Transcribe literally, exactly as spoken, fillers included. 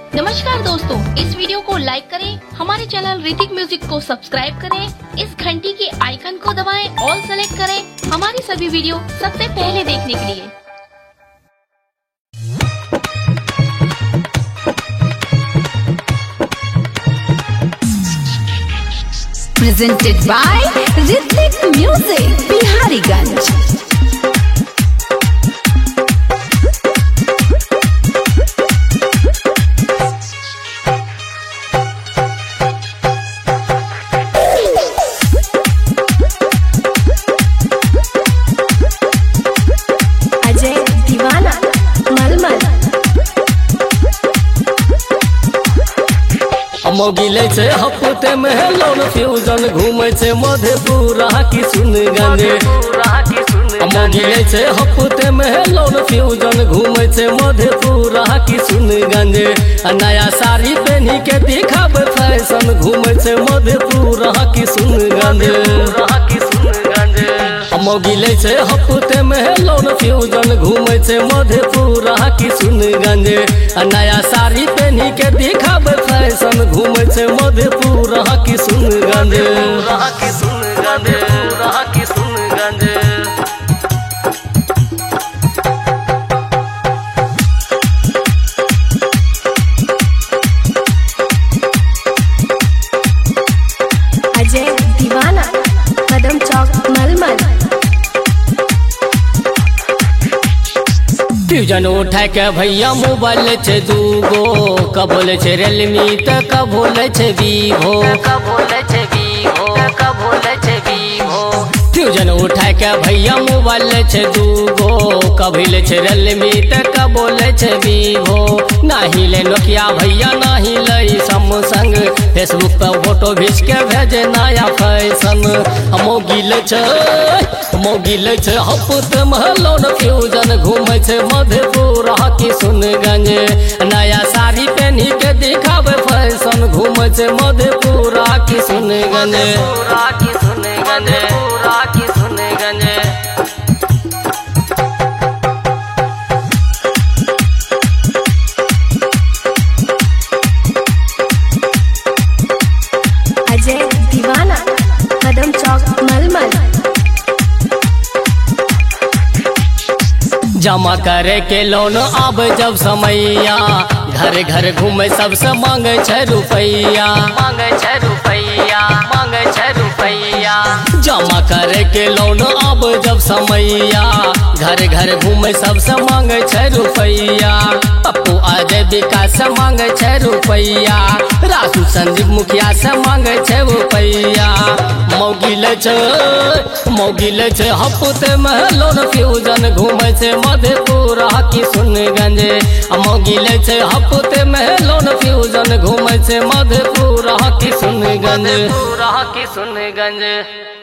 नमस्कार दोस्तों, इस वीडियो को लाइक करें, हमारे चैनल ऋतिक म्यूजिक को सब्सक्राइब करें, इस घंटी के आइकन को दबाएं, ऑल सेलेक्ट करें हमारी सभी वीडियो सबसे पहले देखने के लिए। Presented by Ritwik Music, Bihariganj। Ajay दीवाना मलमल मोगिले छे हफ्ते में लोन फ्यूजन घूमे छे मधेपुरा की सुन गंजे। मोगिले छे हफ्ते में लोन फ्यूजन घूमे छे मधेपुरा की सुन गंजे। नया साड़ी पहनी के दिखाबे फैशन घूमे छे मधेपुरा की सुन गंजे। मोगिले छे हफ्ते में लोन फ्यूजन घूमे छे मधेपुरा की सुन गंजे। नया साड़ी पहनी के दिखाबे फैशन घूमे छे मधेपुरा की सुन गंजे। की सुन गंजे की सुन गंजे। अजय दीवाना कदम चौक मलमल। फ्यूजन उठा के भैया मोबाइल छे दूगो, कब बोले छे रियलमी तो कब बोले छे वीवो। कब बोले छे वीवो कब बोले छे वीवो। फ्यूजन उठा के भैया मोबाइल छे दूगो, कभी ले छे रियलमी तो कब बोले छे वीवो। नाही ले नोकिया भैया नाही ले सैमसंग, फेसबुक पर फोटो खींच के भेजे नया फैशन। मोगिल छे मोगिल छे हफ्ते में लोन फ्यूजन घूमे छे मधेपुरा की सुन गंजे। नया साड़ी पहनी के दिखाबे फैशन घूमे छे मधेपुरा की सुन गंजे। की सुन गंजे की सुन गंजे। अजय दीवाना कदम चौक मलमल। जमा करे के लोन अब जब समैया, घर घर घूमे सबसे मांगे छे रुपैया। मांगे छे रुपैया मांगे छे रुपैया। जमा करे के लोन अब जब समैया, घर घर घूमे सबसे मांगे छे रुपैया। पप्पू अजय विकास से मांगे छे रुपैया, रासू संजीव मुखिया से मांगे छे रुपैया। मोगिल छे मोगिल छे हफ्ते में लोन फ्यूजन घूमे छे मधेपुरा की सुन गंजे। मोगिल छे हफ्ते में लोन फ्यूजन घूमे छे मधेपुरा की सुन गंजे। की सुन गंजे।